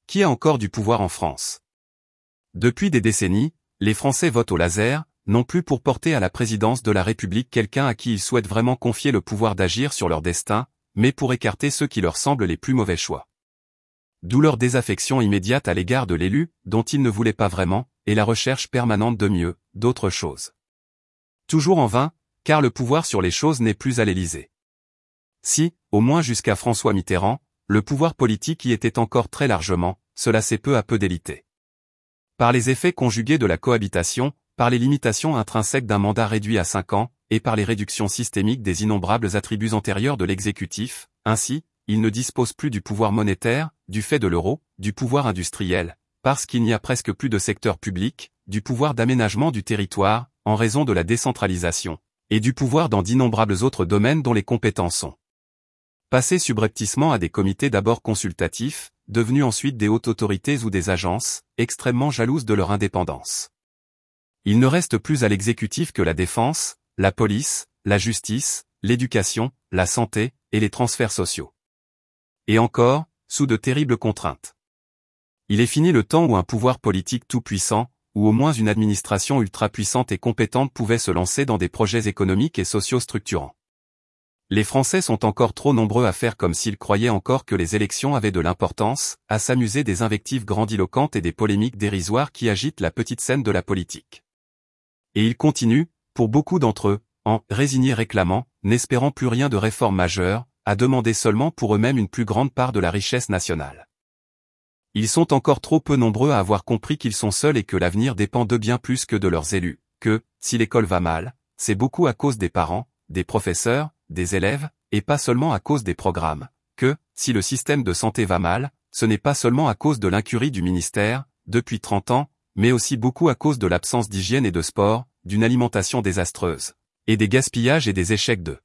Qui a encore du pouvoir en France? Depuis des décennies, les Français votent au laser, non plus pour porter à la présidence de la République quelqu'un à qui ils souhaitent vraiment confier le pouvoir d'agir sur leur destin, mais pour écarter ceux qui leur semblent les plus mauvais choix. D'où leur désaffection immédiate à l'égard de l'élu, dont ils ne voulaient pas vraiment, et la recherche permanente de mieux, d'autres choses. Toujours en vain, car le pouvoir sur les choses n'est plus à l'Élysée. Si, au moins jusqu'à François Mitterrand, le pouvoir politique y était encore très largement, cela s'est peu à peu délité. Par les effets conjugués de la cohabitation, par les limitations intrinsèques d'un mandat réduit à 5 ans, et par les réductions systémiques des innombrables attributs antérieurs de l'exécutif, ainsi, il ne dispose plus du pouvoir monétaire, du fait de l'euro, du pouvoir industriel, parce qu'il n'y a presque plus de secteur public, du pouvoir d'aménagement du territoire, en raison de la décentralisation, et du pouvoir dans d'innombrables autres domaines dont les compétences sont passées subrepticement à des comités d'abord consultatifs, devenus ensuite des hautes autorités ou des agences, extrêmement jalouses de leur indépendance. Il ne reste plus à l'exécutif que la défense, la police, la justice, l'éducation, la santé, et les transferts sociaux. Et encore, sous de terribles contraintes. Il est fini le temps où un pouvoir politique tout-puissant, ou au moins une administration ultra-puissante et compétente pouvait se lancer dans des projets économiques et sociaux structurants. Les Français sont encore trop nombreux à faire comme s'ils croyaient encore que les élections avaient de l'importance, à s'amuser des invectives grandiloquentes et des polémiques dérisoires qui agitent la petite scène de la politique. Et ils continuent, pour beaucoup d'entre eux, en résignés réclamant, n'espérant plus rien de réforme majeure, à demander seulement pour eux-mêmes une plus grande part de la richesse nationale. Ils sont encore trop peu nombreux à avoir compris qu'ils sont seuls et que l'avenir dépend d'eux bien plus que de leurs élus, que, si l'école va mal, c'est beaucoup à cause des parents, des professeurs, des élèves, et pas seulement à cause des programmes, que, si le système de santé va mal, ce n'est pas seulement à cause de l'incurie du ministère, depuis 30 ans, mais aussi beaucoup à cause de l'absence d'hygiène et de sport, d'une alimentation désastreuse, et des gaspillages et des échecs de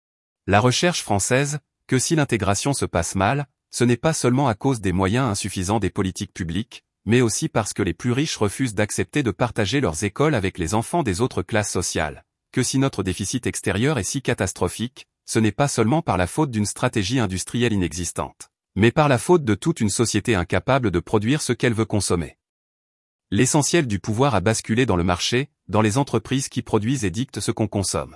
la recherche française, que si l'intégration se passe mal, ce n'est pas seulement à cause des moyens insuffisants des politiques publiques, mais aussi parce que les plus riches refusent d'accepter de partager leurs écoles avec les enfants des autres classes sociales, que si notre déficit extérieur est si catastrophique, ce n'est pas seulement par la faute d'une stratégie industrielle inexistante, mais par la faute de toute une société incapable de produire ce qu'elle veut consommer. L'essentiel du pouvoir a basculé dans le marché, dans les entreprises qui produisent et dictent ce qu'on consomme.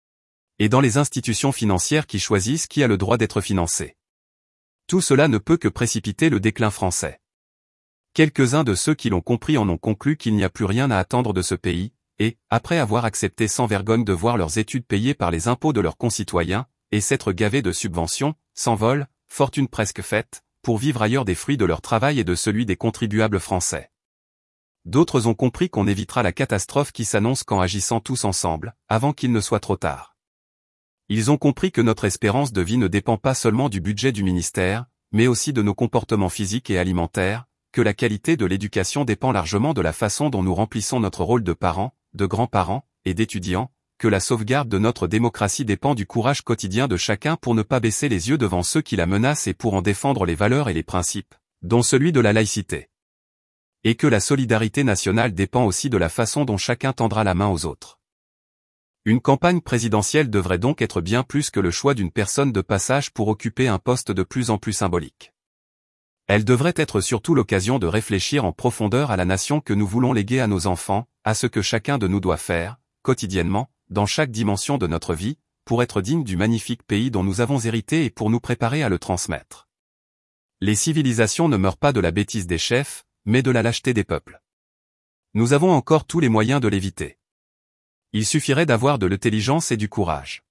Et dans les institutions financières qui choisissent qui a le droit d'être financé. Tout cela ne peut que précipiter le déclin français. Quelques-uns de ceux qui l'ont compris en ont conclu qu'il n'y a plus rien à attendre de ce pays, et, après avoir accepté sans vergogne de voir leurs études payées par les impôts de leurs concitoyens, et s'être gavés de subventions, s'envolent, fortune presque faite, pour vivre ailleurs des fruits de leur travail et de celui des contribuables français. D'autres ont compris qu'on évitera la catastrophe qui s'annonce qu'en agissant tous ensemble, avant qu'il ne soit trop tard. Ils ont compris que notre espérance de vie ne dépend pas seulement du budget du ministère, mais aussi de nos comportements physiques et alimentaires, que la qualité de l'éducation dépend largement de la façon dont nous remplissons notre rôle de parents, de grands-parents, et d'étudiants, que la sauvegarde de notre démocratie dépend du courage quotidien de chacun pour ne pas baisser les yeux devant ceux qui la menacent et pour en défendre les valeurs et les principes, dont celui de la laïcité. Et que la solidarité nationale dépend aussi de la façon dont chacun tendra la main aux autres. Une campagne présidentielle devrait donc être bien plus que le choix d'une personne de passage pour occuper un poste de plus en plus symbolique. Elle devrait être surtout l'occasion de réfléchir en profondeur à la nation que nous voulons léguer à nos enfants, à ce que chacun de nous doit faire, quotidiennement, dans chaque dimension de notre vie, pour être digne du magnifique pays dont nous avons hérité et pour nous préparer à le transmettre. Les civilisations ne meurent pas de la bêtise des chefs, mais de la lâcheté des peuples. Nous avons encore tous les moyens de l'éviter. Il suffirait d'avoir de l'intelligence et du courage.